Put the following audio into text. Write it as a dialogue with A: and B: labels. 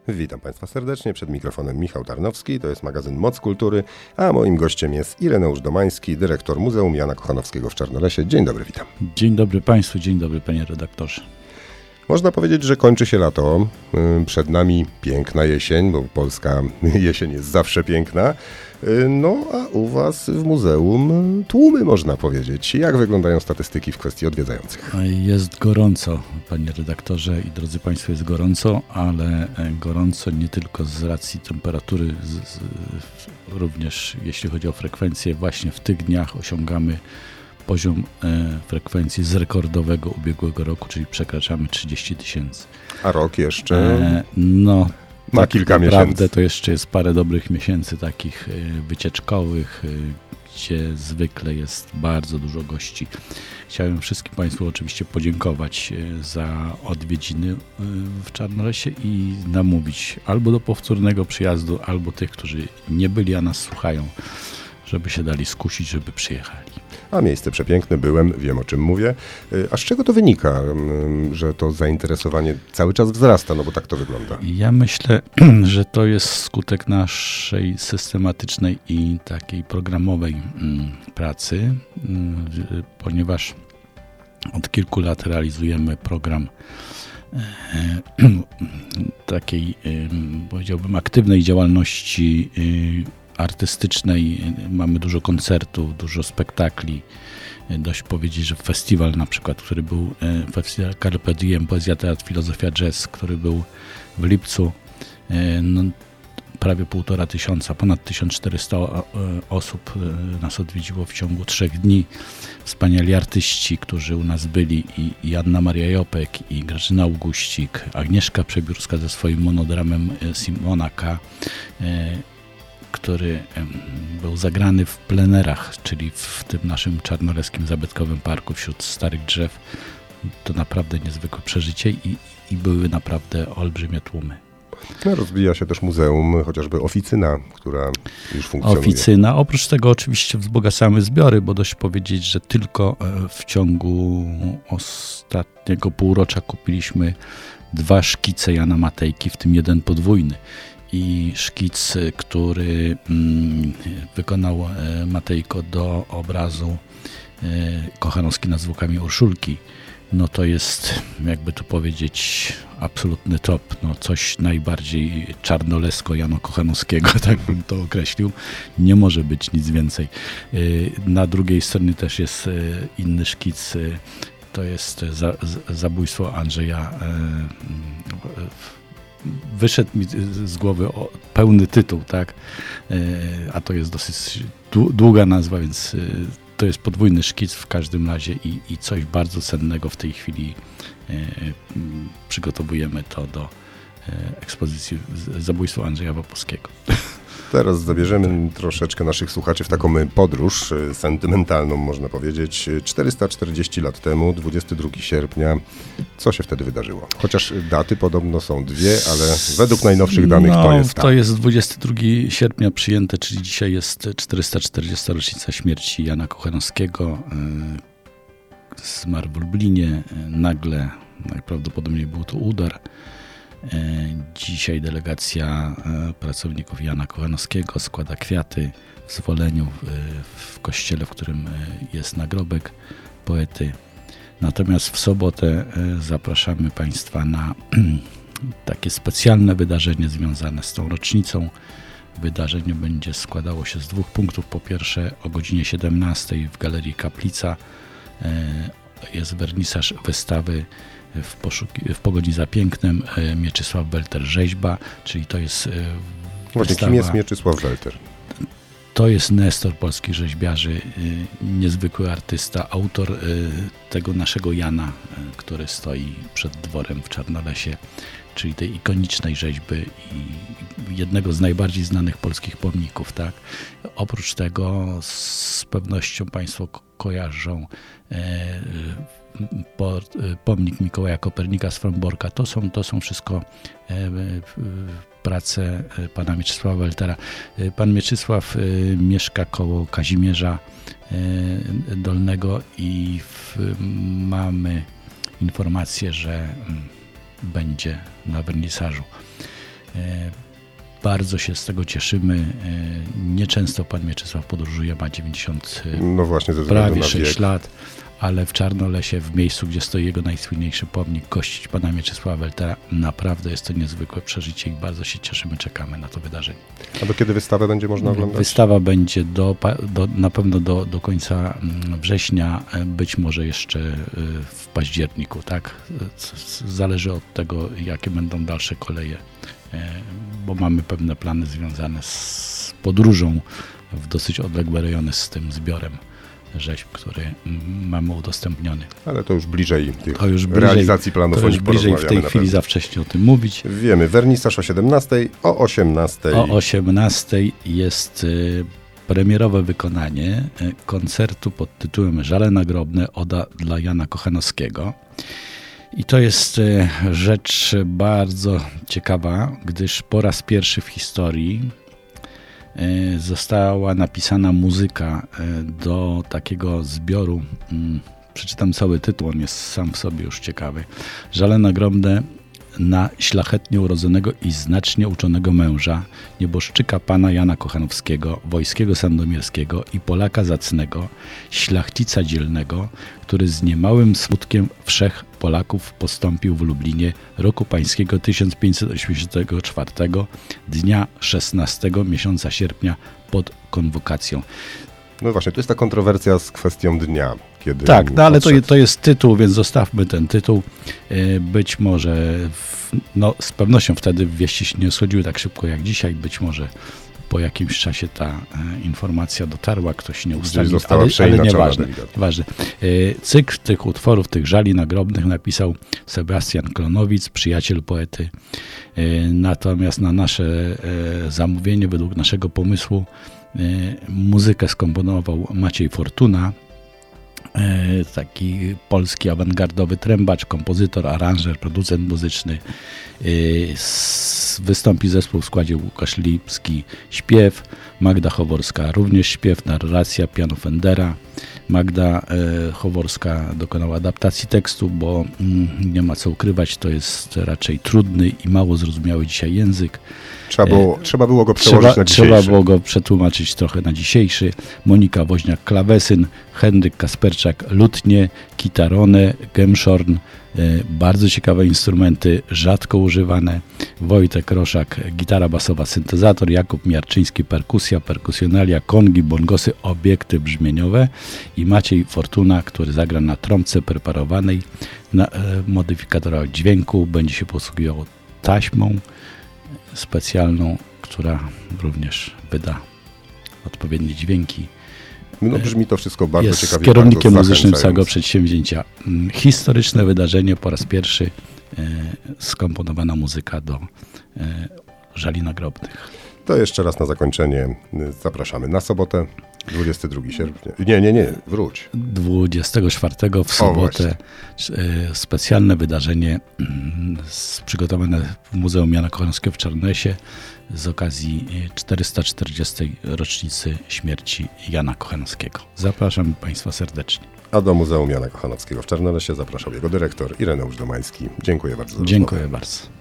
A: Witam Państwa serdecznie, przed mikrofonem Michał Tarnowski, to jest magazyn Moc Kultury, a moim gościem jest Ireneusz Domański, dyrektor Muzeum Jana Kochanowskiego w Czarnolesie. Dzień dobry, witam.
B: Dzień dobry Państwu, dzień dobry Panie redaktorze.
A: Można powiedzieć, że kończy się lato, przed nami piękna jesień, bo polska jesień jest zawsze piękna, no a u Was w muzeum tłumy, można powiedzieć. Jak wyglądają statystyki w kwestii odwiedzających?
B: Jest gorąco, Panie redaktorze i drodzy Państwo, jest gorąco, ale gorąco nie tylko z racji temperatury, również jeśli chodzi o frekwencję, właśnie w tych dniach osiągamy poziom frekwencji z rekordowego ubiegłego roku, czyli przekraczamy 30 000.
A: A rok jeszcze ma
B: tak
A: kilka
B: naprawdę
A: miesięcy.
B: To jeszcze jest parę dobrych miesięcy takich wycieczkowych, gdzie zwykle jest bardzo dużo gości. Chciałem wszystkim Państwu oczywiście podziękować za odwiedziny w Czarnolesie i namówić albo do powtórnego przyjazdu, albo tych, którzy nie byli, a nas słuchają, żeby się dali skusić, żeby przyjechali.
A: A miejsce przepiękne, byłem, wiem o czym mówię. A z czego to wynika, że to zainteresowanie cały czas wzrasta, no bo tak to wygląda?
B: Ja myślę, że to jest skutek naszej systematycznej i takiej programowej pracy, ponieważ od kilku lat realizujemy program takiej, powiedziałbym, aktywnej działalności artystycznej. Mamy dużo koncertów, dużo spektakli. Dość powiedzieć, że festiwal na przykład, który był festiwal Carpe Diem, Poezja, Teatr, Filozofia, Jazz, który był w lipcu, prawie 1500, ponad 1400 osób nas odwiedziło w ciągu 3 dni. Wspaniali artyści, którzy u nas byli, i Anna Maria Jopek, i Grażyna Auguścik, Agnieszka Przebiórska ze swoim monodramem Simona K., który był zagrany w plenerach, czyli w tym naszym czarnoleskim zabytkowym parku wśród starych drzew. To naprawdę niezwykłe przeżycie i były naprawdę olbrzymie tłumy.
A: No, rozwija się też muzeum, chociażby oficyna, która już funkcjonuje.
B: Oficyna. Oprócz tego oczywiście wzbogacamy zbiory, bo dość powiedzieć, że tylko w ciągu ostatniego półrocza kupiliśmy 2 szkice Jana Matejki, w tym 1 podwójny. I szkic, który wykonał Matejko do obrazu Kochanowski nad zwłokami Urszulki, no to jest, jakby tu powiedzieć, absolutny top. No coś najbardziej czarnolesko Jano-Kochanowskiego, tak bym to określił. Nie może być nic więcej. Na drugiej stronie też jest inny szkic. To jest zabójstwo Andrzeja. Wyszedł mi z głowy pełny tytuł, tak? A to jest dosyć długa nazwa, więc to jest podwójny szkic w każdym razie i coś bardzo cennego w tej chwili przygotowujemy to do ekspozycji Zabójstwo Andrzeja Wapowskiego.
A: Teraz zabierzemy troszeczkę naszych słuchaczy w taką podróż sentymentalną, można powiedzieć. 440 lat temu, 22 sierpnia, co się wtedy wydarzyło? Chociaż daty podobno są 2, ale według najnowszych danych to jest tak.
B: To jest 22 sierpnia przyjęte, czyli dzisiaj jest 440. rocznica śmierci Jana Kochanowskiego. Zmarł w Lublinie, nagle, najprawdopodobniej był to udar. Dzisiaj delegacja pracowników Jana Kochanowskiego składa kwiaty w Zwoleniu, w kościele, w którym jest nagrobek poety. Natomiast w sobotę zapraszamy Państwa na takie specjalne wydarzenie związane z tą rocznicą. Wydarzenie będzie składało się z 2 punktów. Po pierwsze, o godzinie 17 w Galerii Kaplica jest wernisaż wystawy W pogoni za pięknem Mieczysław Welter rzeźba, czyli to jest
A: Właśnie, kim jest Mieczysław Welter?
B: To jest nestor polskich rzeźbiarzy, niezwykły artysta, autor tego naszego Jana, który stoi przed dworem w Czarnolesie, czyli tej ikonicznej rzeźby i jednego z najbardziej znanych polskich pomników, tak? Oprócz tego z pewnością Państwo kojarzą pomnik Mikołaja Kopernika z Fromborka. To są wszystko prace pana Mieczysława Weltera. Pan Mieczysław mieszka koło Kazimierza Dolnego i mamy informację, że będzie na wernisażu. Bardzo się z tego cieszymy. Nieczęsto pan Mieczysław podróżuje, ma 90,
A: No właśnie, ze względu
B: prawie
A: na
B: 6
A: wiek.
B: lat, ale w Czarnolesie, w miejscu, gdzie stoi jego najsłynniejszy pomnik, gościć pana Mieczysława Weltera, naprawdę jest to niezwykłe przeżycie i bardzo się cieszymy, czekamy na to wydarzenie.
A: A do kiedy wystawę będzie można oglądać?
B: Wystawa będzie na pewno do końca września, być może jeszcze w październiku, tak? Zależy od tego, jakie będą dalsze koleje, bo mamy pewne plany związane z podróżą w dosyć odległe rejony z tym zbiorem rzeźb, który mamy udostępniony.
A: Ale to już bliżej tych
B: To już bliżej,
A: realizacji planów,
B: to
A: o
B: już
A: nich
B: bliżej w
A: porozmawiamy
B: tej
A: na
B: chwili
A: pewno.
B: za wcześnie o tym mówić.
A: Wiemy, wernisaż o 17, o 18.
B: O 18 jest premierowe wykonanie koncertu pod tytułem Żale nagrobne, oda dla Jana Kochanowskiego. I to jest rzecz bardzo ciekawa, gdyż po raz pierwszy w historii została napisana muzyka do takiego zbioru. Przeczytam cały tytuł, on jest sam w sobie już ciekawy. Żale nagrobne na szlachetnie urodzonego i znacznie uczonego męża, nieboszczyka pana Jana Kochanowskiego, wojskiego sandomierskiego i Polaka zacnego, szlachcica dzielnego, który z niemałym smutkiem wszech Polaków postąpił w Lublinie roku pańskiego 1584, dnia 16 miesiąca sierpnia pod konwokacją.
A: No właśnie, tu jest ta kontrowersja z kwestią dnia. Kiedy
B: Tak, no ale
A: odszedł.
B: to jest tytuł, więc zostawmy ten tytuł. Być może, z pewnością wtedy wieści się nie rozchodziły tak szybko jak dzisiaj. Być może po jakimś czasie ta informacja dotarła, ktoś nie ustalił,
A: została
B: ale
A: przeinaczona
B: nieważne.
A: delikatnie.
B: Ważne. Cykl tych utworów, tych żali nagrobnych napisał Sebastian Klonowic, przyjaciel poety. Natomiast na nasze zamówienie, według naszego pomysłu, muzykę skomponował Maciej Fortuna, taki polski awangardowy trębacz, kompozytor, aranżer, producent muzyczny. Wystąpi zespół w składzie Łukasz Lipski, śpiew, Magda Choworska również śpiew, narracja, piano Fendera. Magda Choworska dokonała adaptacji tekstu, bo nie ma co ukrywać, to jest raczej trudny i mało zrozumiały dzisiaj język.
A: Trzeba było go przełożyć na dzisiejszy.
B: Trzeba było go przetłumaczyć trochę na dzisiejszy. Monika Woźniak klawesyn, Henryk Kasperczak lutnie, kitarone, gemszorn, bardzo ciekawe instrumenty, rzadko używane. Wojtek Roszak, gitara basowa, syntezator, Jakub Miarczyński, perkusja, perkusjonalia, kongi, bongosy, obiekty brzmieniowe i Maciej Fortuna, który zagra na trąbce preparowanej, na modyfikatorach dźwięku, będzie się posługiwał taśmą specjalną, która również wyda odpowiednie dźwięki.
A: No brzmi to wszystko bardzo
B: Jest
A: ciekawie.
B: kierownikiem
A: bardzo
B: muzycznym
A: zachęcająco.
B: całego przedsięwzięcia. Historyczne wydarzenie, po raz pierwszy skomponowana muzyka do żali nagrobnych.
A: To jeszcze raz na zakończenie zapraszamy na sobotę, 22 sierpnia. Nie, wróć.
B: 24 w sobotę specjalne wydarzenie przygotowane w Muzeum Jana Kochanowskiego w Czarnolesie z okazji 440. rocznicy śmierci Jana Kochanowskiego. Zapraszam Państwa serdecznie.
A: A do Muzeum Jana Kochanowskiego w Czarnolesie zapraszał jego dyrektor Ireneusz Domański. Dziękuję bardzo za rozmowę.
B: Dziękuję bardzo.